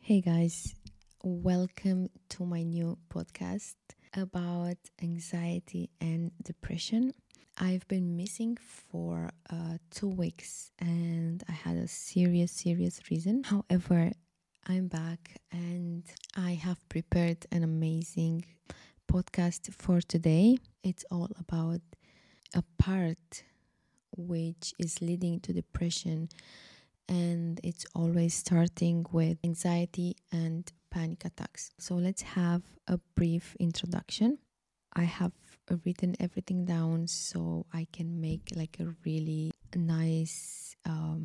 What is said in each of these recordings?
Hey guys, welcome to my new podcast about anxiety and depression. I've been missing for 2 weeks and I had a serious reason. However, I'm back and I have prepared an amazing podcast for today. It's all about a part which is leading to depression, and it's always starting with anxiety and panic attacks. So let's have a brief introduction. I have written everything down so I can make like a really nice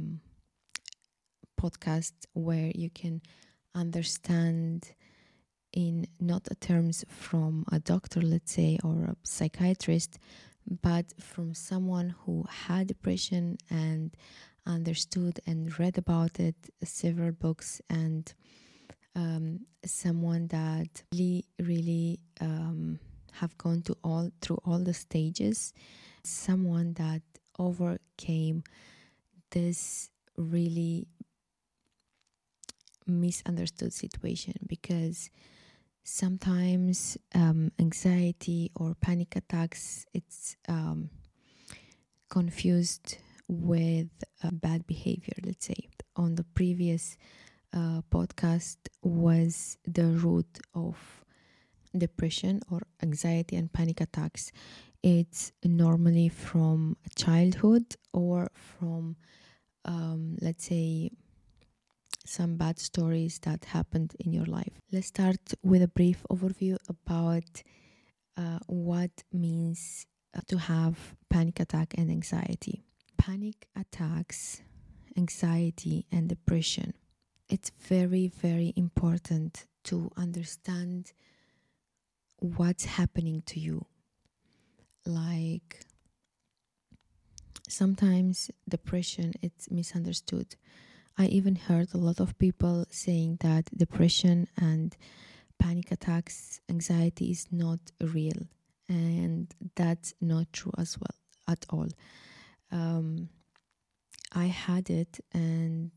podcast where you can understand in not a terms from a doctor, let's say, or a psychiatrist, but from someone who had depression and understood and read about it, several books, and someone that really have gone through all the stages, someone that overcame this really misunderstood situation, because sometimes anxiety or panic attacks, it's confused with bad behavior, let's say. On the previous podcast was the root of depression or anxiety and panic attacks. It's normally from childhood or from let's say some bad stories that happened in your life. Let's start with a brief overview about what means to have panic attack and anxiety. Panic attacks, anxiety, and depression. It's very important to understand what's happening to you. Like, sometimes depression, it's misunderstood. I even heard a lot of people saying that depression and panic attacks, anxiety is not real, and that's not true as well at all. I had it and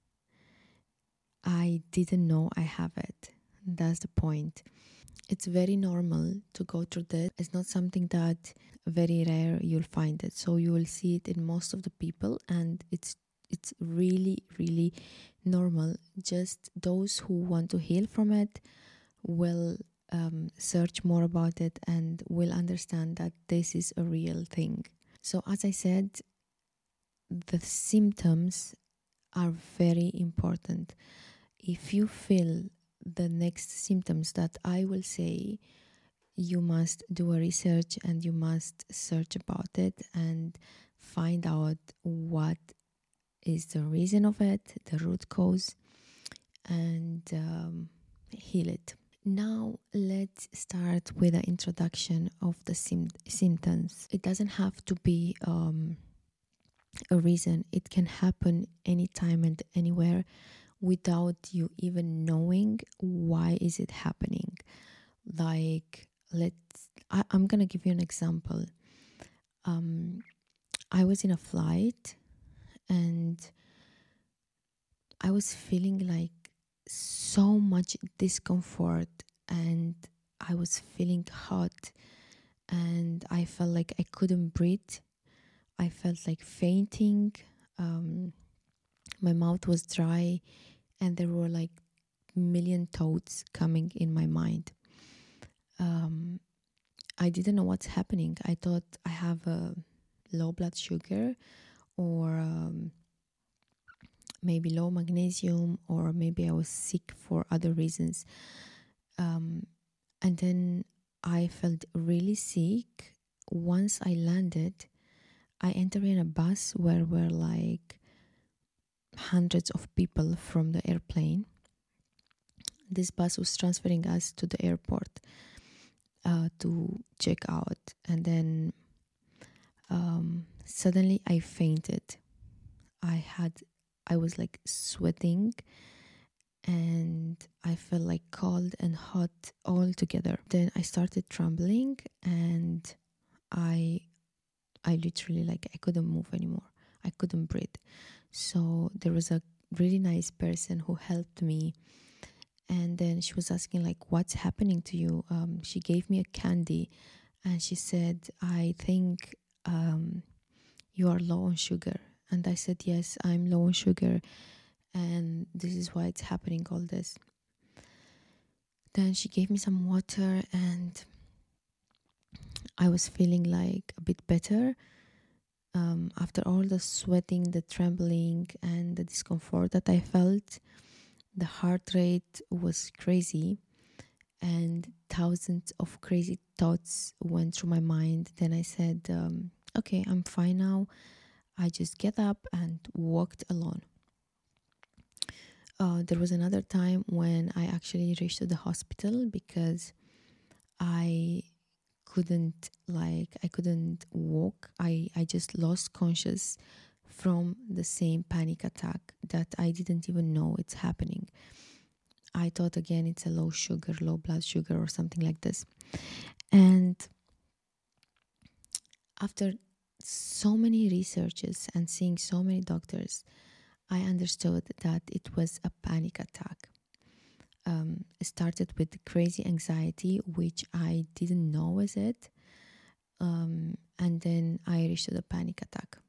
I didn't know I have it. That's the point. It's very normal to go through that. It's not something that very rare you'll find it. So you will see it in most of the people, and it's really normal. Just those who want to heal from it will search more about it and will understand that this is a real thing. So as I said, the symptoms are very important. If you feel the next symptoms that I will say, you must do a research and you must search about it and find out what is the reason of it, the root cause, and heal it. Now let's start with an introduction of the symptoms. It doesn't have to be a reason. It can happen anytime and anywhere without you even knowing why is it happening. Like, I'm gonna give you an example. I was in a flight and I was feeling like so much discomfort, and I was feeling hot, and I felt like I couldn't breathe. I felt like fainting. My mouth was dry, and there were like million thoughts coming in my mind. I didn't know what's happening. I thought I have a low blood sugar, or maybe low magnesium, or maybe I was sick for other reasons. And then I felt really sick. Once I landed, I entered in a bus where were like hundreds of people from the airplane. This bus was transferring us to the airport to check out, and then suddenly I fainted. I was like sweating, and I felt like cold and hot all together. Then I started trembling, and I literally, like, I couldn't move anymore. I couldn't breathe. So there was a really nice person who helped me And then she was asking like, what's happening to you? She gave me a candy and she said, I think you are low on sugar. And I said, yes, I'm low on sugar, and this is why it's happening, all this. Then she gave me some water, and I was feeling like a bit better. After all the sweating, the trembling, and the discomfort that I felt, the heart rate was crazy, and thousands of crazy thoughts went through my mind. Then I said, okay, I'm fine now. I just get up and walked alone. There was another time when I actually reached the hospital because I couldn't walk. I just lost conscious from the same panic attack that I didn't even know it's happening. I thought again it's a low blood sugar or something like this. And after so many researches and seeing so many doctors, I understood that it was a panic attack. It started with crazy anxiety, which I didn't know was it. And then I reached the panic attack.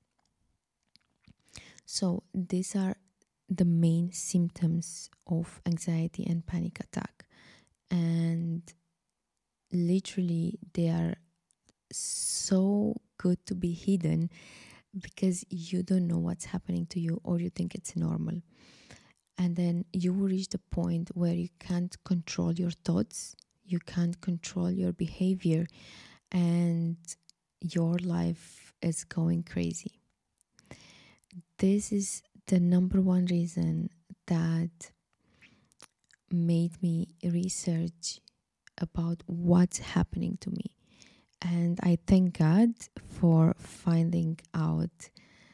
So these are the main symptoms of anxiety and panic attack. And literally, they are so good to be hidden because you don't know what's happening to you, or you think it's normal. And then you will reach the point where you can't control your thoughts, you can't control your behavior, and your life is going crazy. This is the number one reason that made me research about what's happening to me. And I thank God for finding out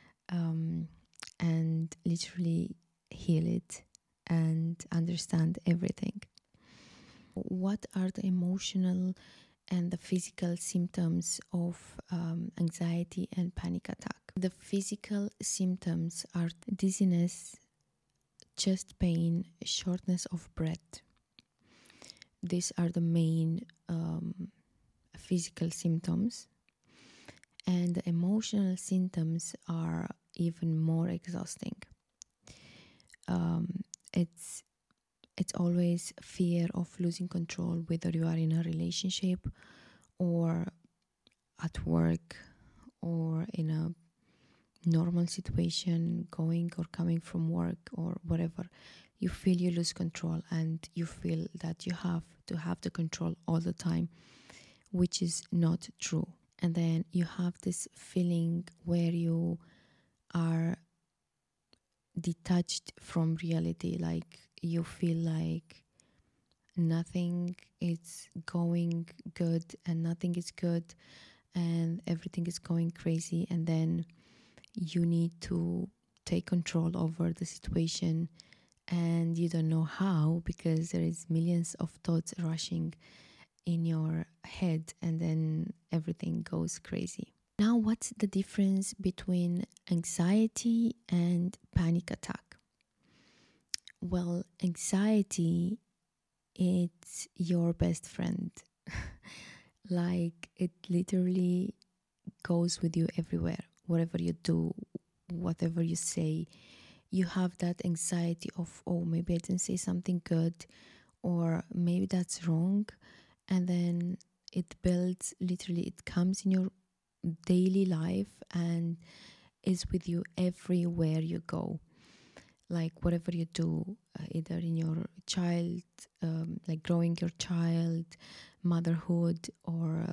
and literally heal it and understand everything. What are the emotional and the physical symptoms of anxiety and panic attack? The physical symptoms are dizziness, chest pain, shortness of breath. These are the main physical symptoms. And the emotional symptoms are even more exhausting. It's always fear of losing control, whether you are in a relationship or at work or in a normal situation, going or coming from work or whatever. You feel you lose control and you feel that you have to have the control all the time, which is not true. And then you have this feeling where you are detached from reality, like you feel like nothing is going good and nothing is good and everything is going crazy, and then you need to take control over the situation and you don't know how because there is millions of thoughts rushing in your head and then everything goes crazy. Now, what's the difference between anxiety and panic attack? Well, anxiety, it's your best friend. Like, it literally goes with you everywhere. Whatever you do, whatever you say, you have that anxiety of, oh, maybe I didn't say something good, or maybe that's wrong. And then it builds, literally, it comes in your daily life and is with you everywhere you go. Like whatever you do, either in your child, like growing your child, motherhood, or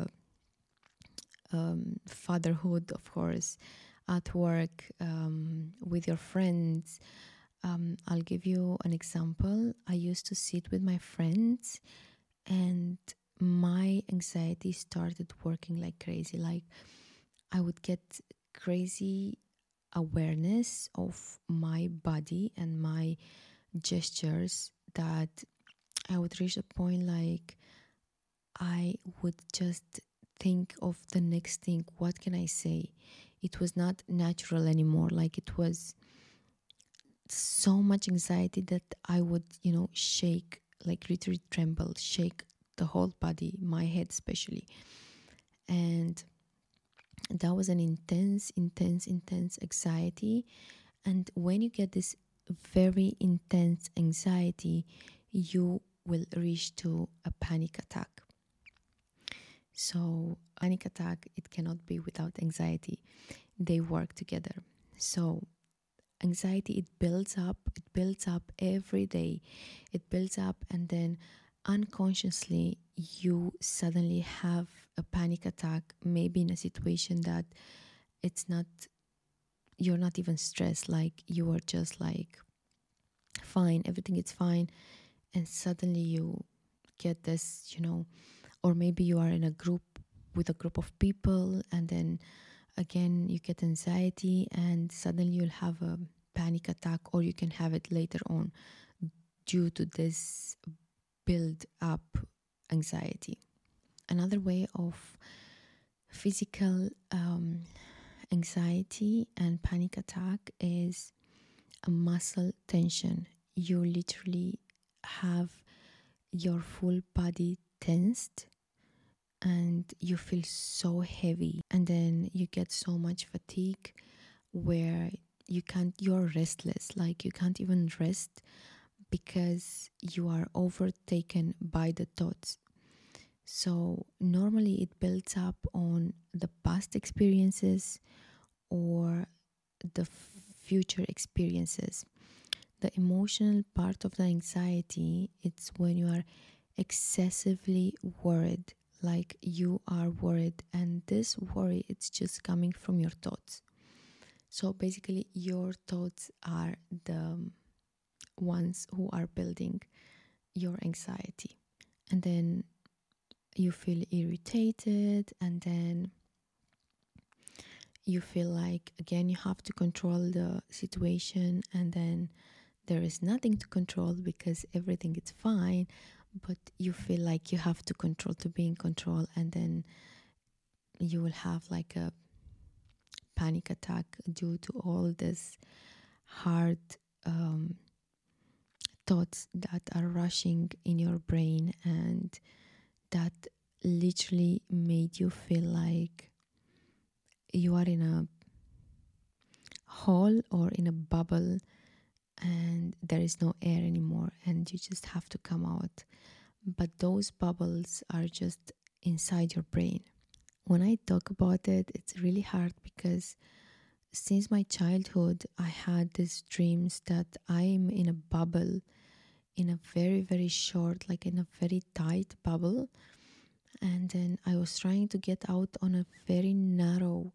fatherhood, of course, at work, with your friends. I'll give you an example. I used to sit with my friends and my anxiety started working like crazy. Like I would get crazy awareness of my body and my gestures that I would reach a point like I would just think of the next thing. What can I say? It was not natural anymore. Like it was so much anxiety that I would, shake like literally tremble, shake the whole body, my head especially. And that was an intense anxiety. And when you get this very intense anxiety, you will reach to a panic attack. So panic attack, it cannot be without anxiety. They work together. So anxiety, it builds up every day. It builds up, and then unconsciously you suddenly have a panic attack, maybe in a situation that it's not, you're not even stressed, like you are just like fine, everything is fine, and suddenly you get this, or maybe you are in a group with a group of people, and then again you get anxiety, and suddenly you'll have a panic attack, or you can have it later on due to this build up anxiety. Another way of physical anxiety and panic attack is a muscle tension. You literally have your full body tensed, and you feel so heavy, and then you get so much fatigue where you're restless, like you can't even rest because you are overtaken by the thoughts. So normally it builds up on the past experiences or the future experiences. The emotional part of the anxiety, it's when you are excessively worried, like you are worried, and this worry, it's just coming from your thoughts. So basically your thoughts are the ones who are building your anxiety. And then you feel irritated, and then you feel like again you have to control the situation, and then there is nothing to control because everything is fine, but you feel like you have to control to be in control, and then you will have like a panic attack due to all this hard um, thoughts that are rushing in your brain, and that literally made you feel like you are in a hole or in a bubble, and there is no air anymore, and you just have to come out. But those bubbles are just inside your brain. When I talk about it, it's really hard because since my childhood, I had these dreams that I'm in a bubble, in a very, very short, like in a very tight bubble. And then I was trying to get out on a very narrow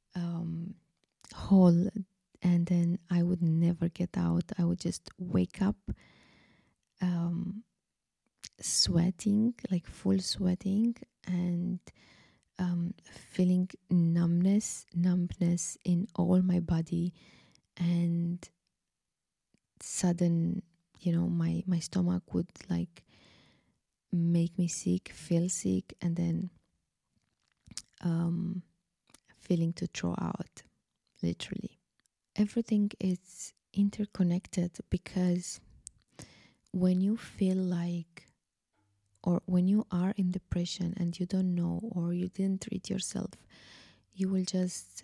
hole, and then I would never get out. I would just wake up um, sweating, like full sweating, and feeling numbness in all my body, and sudden, my stomach would like make me sick, feel sick, and then um, feeling to throw out, literally. Everything is interconnected because when you feel like, or when you are in depression and you don't know, or you didn't treat yourself, you will just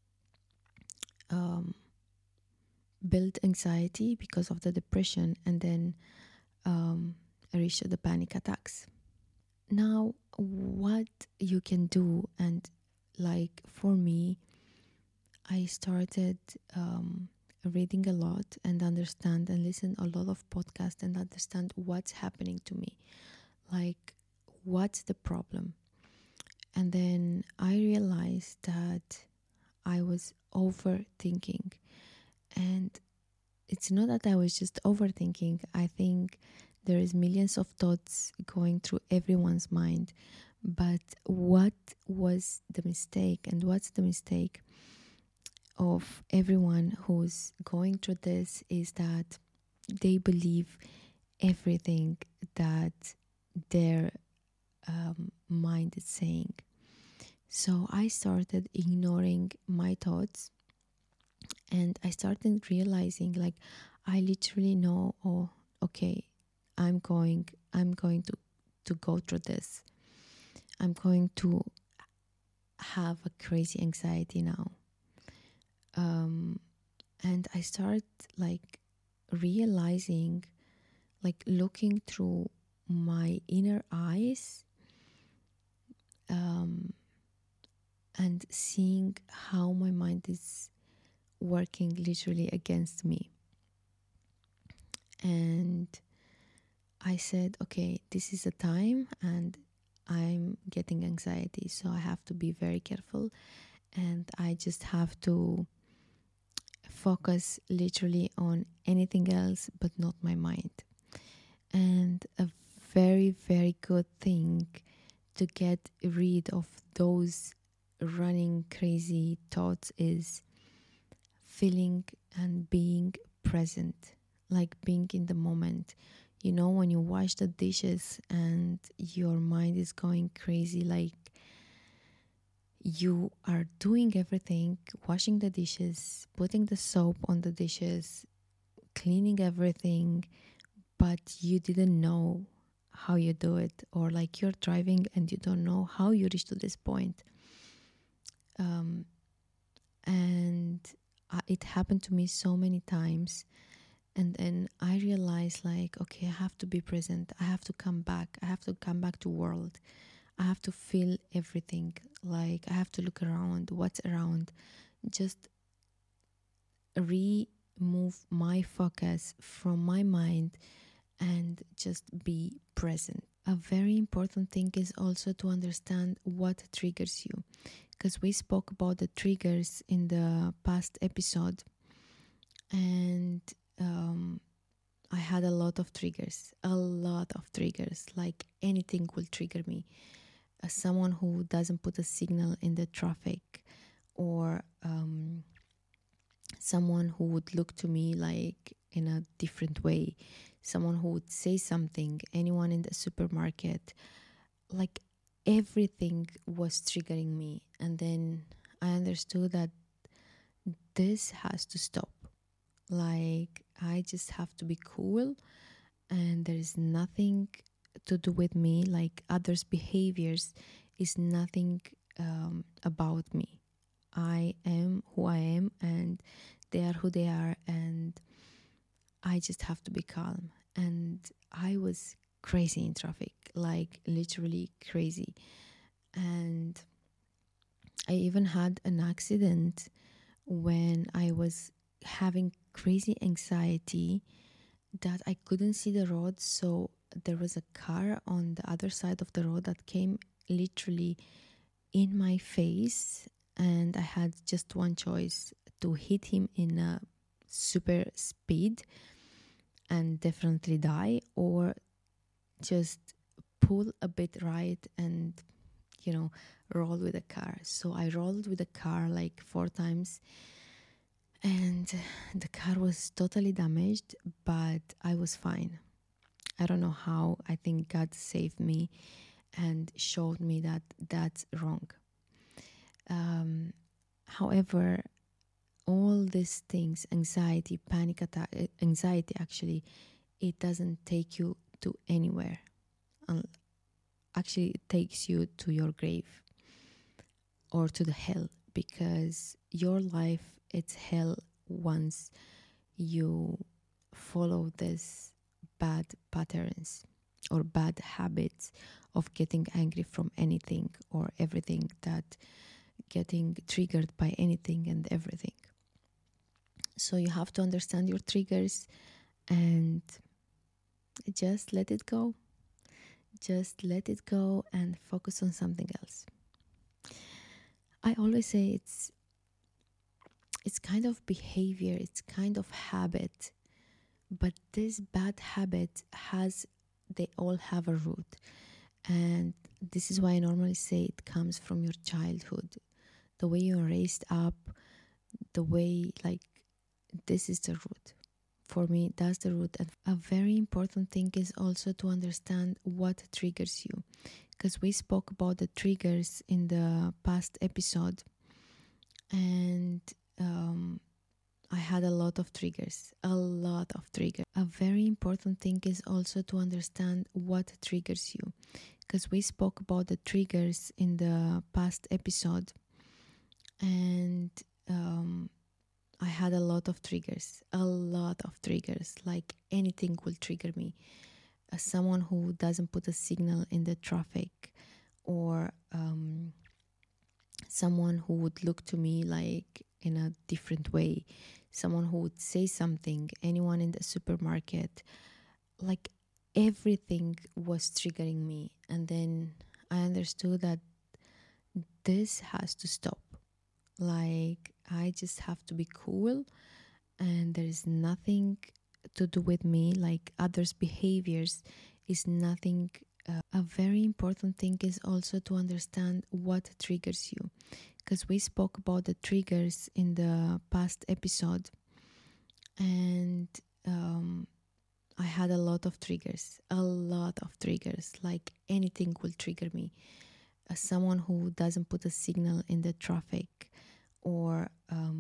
build anxiety because of the depression, and then reach the panic attacks. Now, what you can do, and like for me, I started reading a lot and understand and listen a lot of podcasts and understand what's happening to me, like what's the problem. And then I realized that I was overthinking, and it's not that I was just overthinking. I think there is millions of thoughts going through everyone's mind. But what was the mistake, and what's the mistake of everyone who's going through this, is that they believe everything that their mind is saying. So I started ignoring my thoughts, and I started realizing, like, I literally know, oh, okay, I'm going to go through this. I'm going to have a crazy anxiety now. And I start like realizing, like looking through my inner eyes, and seeing how my mind is working literally against me. And I said, okay, this is a time and I'm getting anxiety, so I have to be very careful, and I just have to focus literally on anything else but not my mind. And a very, very good thing to get rid of those running crazy thoughts is feeling and being present, like being in the moment. You know, when you wash the dishes and your mind is going crazy, like you are doing everything, washing the dishes, putting the soap on the dishes, cleaning everything, but you didn't know how you do it, or like you're driving and you don't know how you reach to this point. And it happened to me so many times. And then I realized, like, okay, I have to be present. I have to come back. I have to come back to world. I have to feel everything. Like, I have to look around, what's around. Just remove my focus from my mind and just be present. A very important thing is also to understand what triggers you, because we spoke about the triggers in the past episode, and I had a lot of triggers, like anything will trigger me. Someone who doesn't put a signal in the traffic, or someone who would look to me like in a different way, someone who would say something, anyone in the supermarket, like everything was triggering me. And then I understood that this has to stop. Like, I just have to be cool, and there is nothing to do with me. Like, others' behaviors is nothing about me. I am who I am, and they are who they are, and I just have to be calm. And I was crazy in traffic, like literally crazy. And I even had an accident when I was having crazy anxiety that I couldn't see the road. So there was a car on the other side of the road that came literally in my face, and I had just one choice: to hit him in a super speed and definitely die, or just pull a bit right and, roll with the car. So I rolled with the car like 4 times, and the car was totally damaged, but I was fine. I don't know how. I think God saved me and showed me that that's wrong. However, all these things, anxiety, panic attack, anxiety actually, it doesn't take you to anywhere. Actually, it takes you to your grave or to the hell, because your life, it's hell once you follow these bad patterns or bad habits of getting angry from anything or everything, that getting triggered by anything and everything. So you have to understand your triggers and just let it go. Just let it go and focus on something else. I always say it's kind of behavior, it's kind of habit, but this bad habit they all have a root. And this is why I normally say it comes from your childhood, the way you are raised up, the way, like, this is the root. For me, that's the root. And a very important thing is also to understand what triggers you, because we spoke about the triggers in the past episode, and I had a lot of triggers, a lot of triggers. A very important thing is also to understand what triggers you, because we spoke about the triggers in the past episode, and I had a lot of triggers, like anything will trigger me. As someone who doesn't put a signal in the traffic, or someone who would look to me like in a different way, someone who would say something, anyone in the supermarket, like everything was triggering me. And then I understood that this has to stop. Like, I just have to be cool, and there is nothing to do with me, like others' behaviors is nothing. A very important thing is also to understand what triggers you, because we spoke about the triggers in the past episode, and I had a lot of triggers, like anything will trigger me. As someone who doesn't put a signal in the traffic, or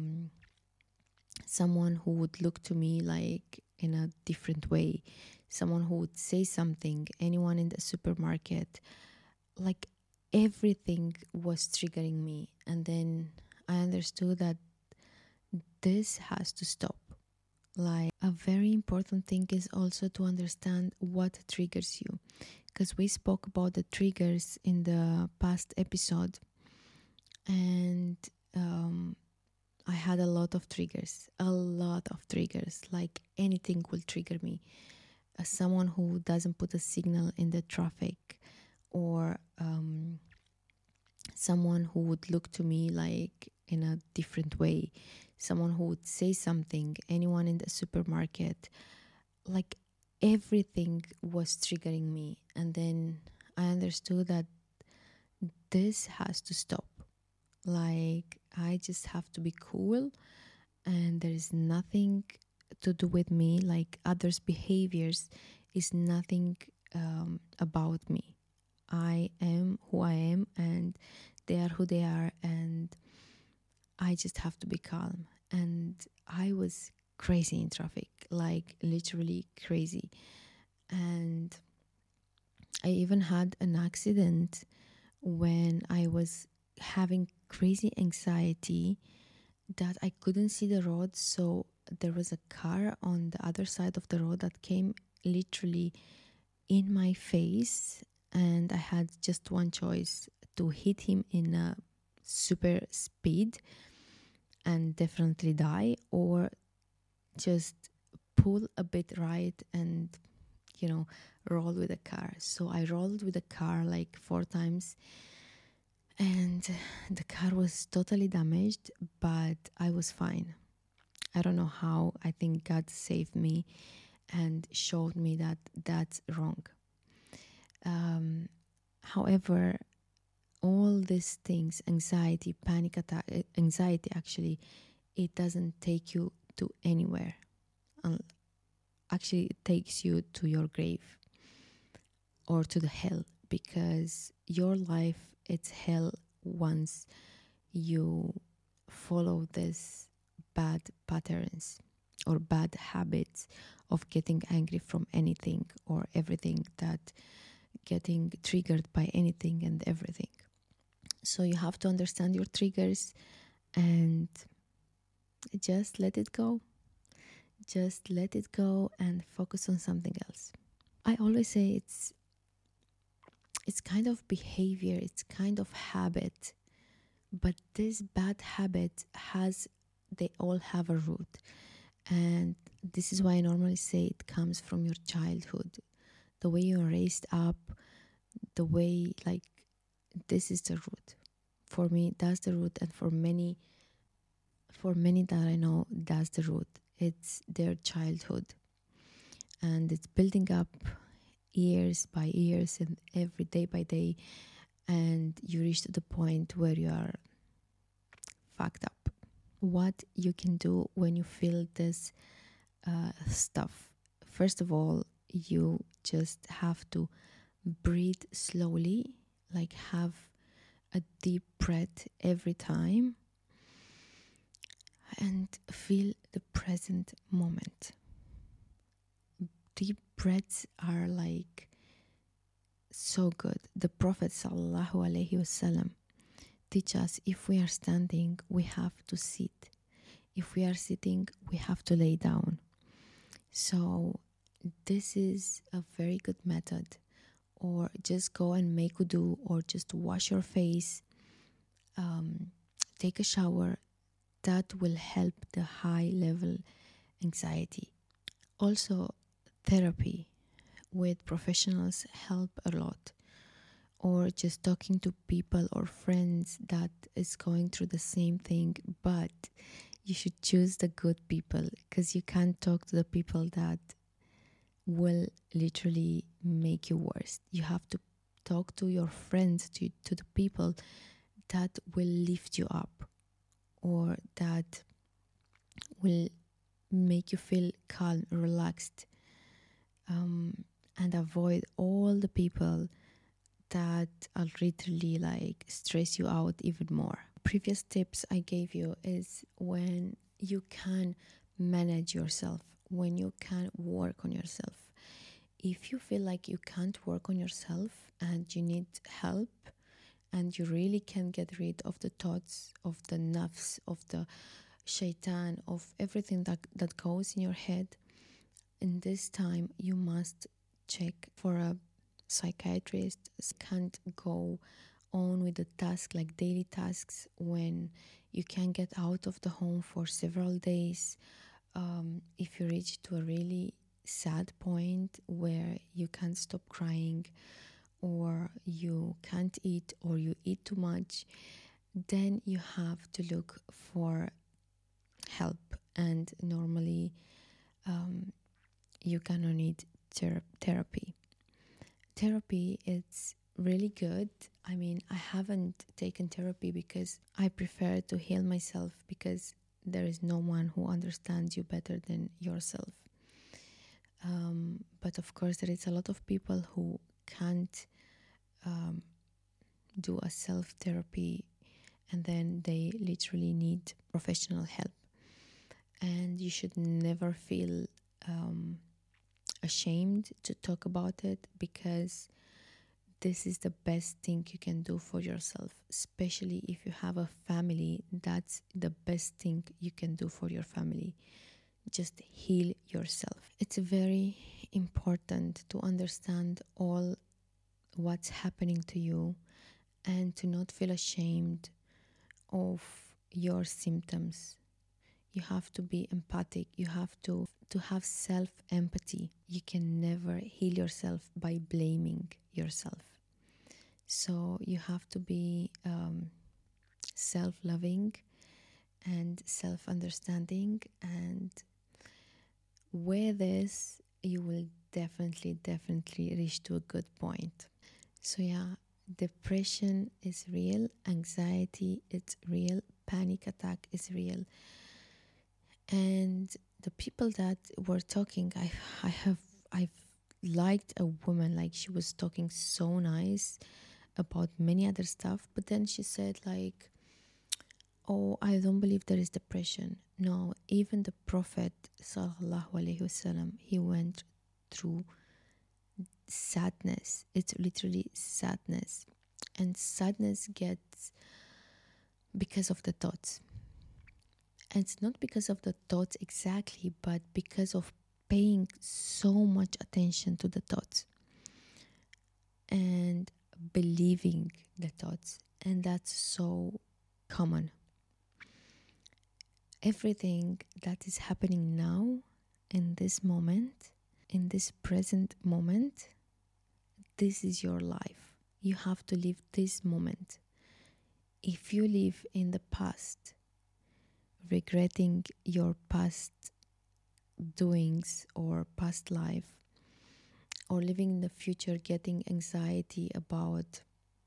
someone who would look to me like in a different way, someone who would say something, anyone in the supermarket, like everything was triggering me. And then I understood that this has to stop. Like, a very important thing is also to understand what triggers you, because we spoke about the triggers in the past episode, and I had a lot of triggers, like anything will trigger me. As someone who doesn't put a signal in the traffic, or someone who would look to me like in a different way, someone who would say something, anyone in the supermarket, like everything was triggering me. And then I understood that this has to stop. Like, I just have to be cool, and there is nothing to do with me, like others' behaviors is nothing about me. I am who I am, and they are who they are, and I just have to be calm. And I was crazy in traffic, like literally crazy. And I even had an accident when I was having crazy anxiety that I couldn't see the road. So there was a car on the other side of the road that came literally in my face, and I had just one choice: to hit him in a super speed and definitely die, or just pull a bit right and, you know, roll with the car. So I rolled with the car like 4 times, and the car was totally damaged, but I was fine. I don't know how. I think God saved me and showed me that that's wrong. However, all these things, anxiety, panic attack, anxiety actually, it doesn't take you to anywhere. Actually, it takes you to your grave or to the hell, because your life, it's hell once you follow these bad patterns or bad habits of getting angry from anything or everything, that getting triggered by anything and everything. So you have to understand your triggers and just let it go. Just let it go and focus on something else. I always say it's kind of behavior, it's kind of habit, but this bad habit they all have a root. And this is why I normally say it comes from your childhood, the way you're raised up, the way, like, this is the root. For me, that's the root, and for many that I know, that's the root. It's their childhood, and it's building up years by years and every day by day, and you reach to the point where you are fucked up. What you can do when you feel this stuff? First of all, you just have to breathe slowly, like have a deep breath every time, and feel the present moment. Deep breaths are like so good. The Prophet sallallahu alaihi wasallam teach us, if we are standing, we have to sit. If we are sitting, we have to lay down. So this is a very good method. Or just go and make wudu, or just wash your face, take a shower. That will help the high level anxiety. Also, therapy with professionals help a lot. Or just talking to people or friends that is going through the same thing, but you should choose the good people, because you can't talk to the people that will literally make you worse. You have to talk to your friends, to the people that will lift you up, or that will make you feel calm, relaxed, and avoid all the people that are literally like stress you out even more. Previous tips I gave you is when you can manage yourself, when you can work on yourself. If you feel like you can't work on yourself and you need help, and you really can get rid of the thoughts, of the nafs, of the shaitan, of everything that goes in your head, in this time you must check for a psychiatrist. Can't go on with the task, like daily tasks, when you can get out of the home for several days. If you reach to a really sad point where you can't stop crying, or you can't eat, or you eat too much, then you have to look for help. And normally you're gonna need therapy. Therapy is really good. I mean, I haven't taken therapy because I prefer to heal myself, because there is no one who understands you better than yourself. But of course, there is a lot of people who can't do a self-therapy, and then they literally need professional help. And you should never feel ashamed to talk about it, because this is the best thing you can do for yourself. Especially if you have a family, that's the best thing you can do for your family. Just heal yourself. It's very important to understand all what's happening to you, and to not feel ashamed of your symptoms. You have to be empathic. You have to have self-empathy. You can never heal yourself by blaming yourself. So you have to be self-loving and self-understanding, and with this you will definitely reach to a good point. So yeah, depression is real, anxiety is real, panic attack is real. And the people that were talking, I've liked a woman, like she was talking so nice about many other stuff, but then she said like, oh, I don't believe there is depression. No, even the Prophet sallallahu alaihi wasallam, he went through sadness. It's literally sadness, and sadness gets because of the thoughts. And it's not because of the thoughts exactly, but because of paying so much attention to the thoughts and believing the thoughts. And that's so common. Everything that is happening now, in this moment, in this present moment, this is your life. You have to live this moment. If you live in the past, regretting your past doings or past life, or living in the future getting anxiety about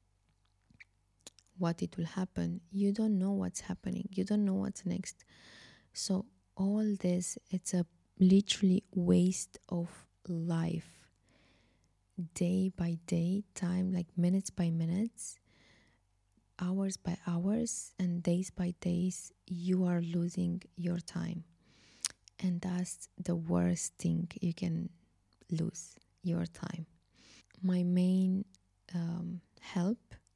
what it will happen, you don't know what's happening, you don't know what's next. So all this, it's a literally waste of life, day by day, time, like minutes by minutes. hours by hours and days by days, you are losing your time. And that's the worst thing you can lose, your time. My main help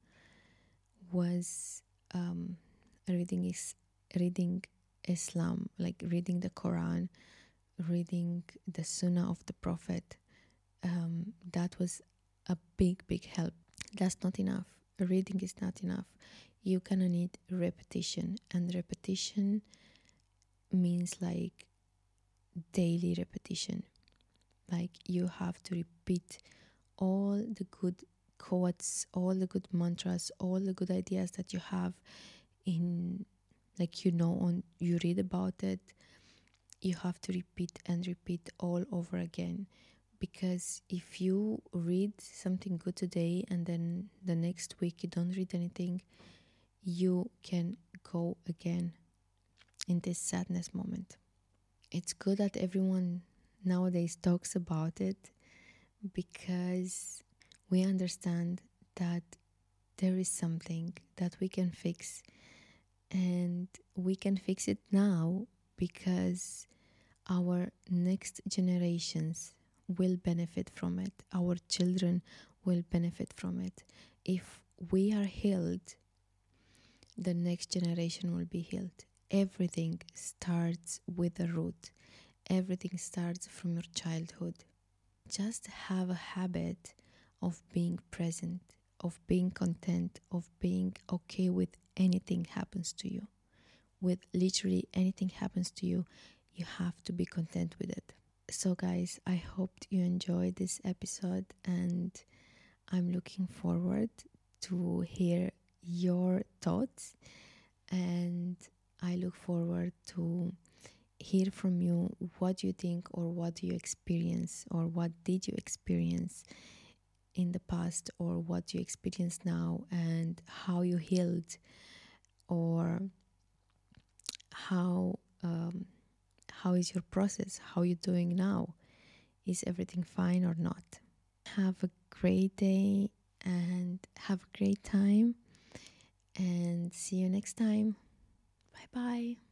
was um, reading reading Islam, like reading the Quran, reading the Sunnah of the Prophet. That was a big help. That's not enough. Reading is not enough. You gonna need repetition, and repetition means like daily repetition. Like you have to repeat all the good quotes, all the good mantras, all the good ideas that you have in, like, on, you read about it. You have to repeat and repeat all over again, because if you read something good today and then the next week you don't read anything, you can go again in this sadness moment. It's good that everyone nowadays talks about it, because we understand that there is something that we can fix, and we can fix it now, because our next generations will benefit from it. Our children will benefit from it. If we are healed, the next generation will be healed. Everything starts with a root. Everything starts from your childhood. Just have a habit of being present, of being content, of being okay with anything happens to you. With literally anything happens to you, you have to be content with it. So guys, I hope you enjoyed this episode, and I'm looking forward to hear your thoughts, and I look forward to hear from you what you think, or what do you experience, or what did you experience in the past, or what you experience now, and how you healed, or how how is your process, how you doing now, is everything fine or not. Have a great day and have a great time, and see you next time. Bye bye.